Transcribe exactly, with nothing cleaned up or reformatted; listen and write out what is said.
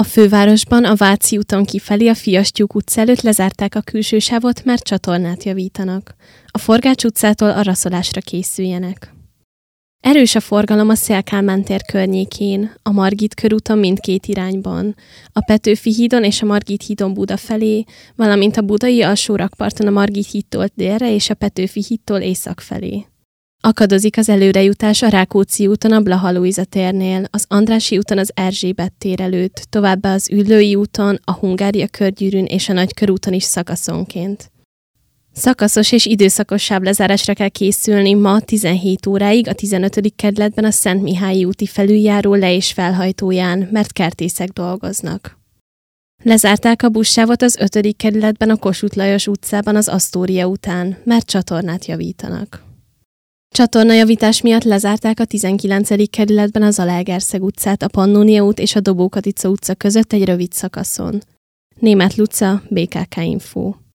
A fővárosban a Váci úton kifelé a Fiastyúk utca előtt lezárták a külső sávot, mert csatornát javítanak. A Forgács utcától a raszolásra készüljenek. Erős a forgalom a Széll-Kálmán tér környékén, a Margit körúton mindkét irányban, a Petőfi hídon és a Margit hídon Buda felé, valamint a budai alsórakparton a Margit hídtól délre és a Petőfi hídtól észak felé. Akadozik az előrejutás a Rákóczi úton a Blaha Lujza térnél, az Andrássy úton az Erzsébet tér előtt, továbbá az Üllői úton, a Hungária körgyűrűn és a Nagykörúton is szakaszonként. Szakaszos és időszakos sávlezárásra kell készülni ma tizenhét óráig a tizenötödik kerületben a Szentmihályi úti felüljáró le- és felhajtóján, mert kertészek dolgoznak. Lezárták a buszsávot az ötödik kerületben a Kossuth Lajos utcában az Asztória után, mert csatornát javítanak. Csatornajavítás miatt lezárták a tizenkilencedik kerületben az Zalaegerszeg utcát, a Pannónia út és a Dobó Katica utca között egy rövid szakaszon. Németh Luca, bé ká ká Info.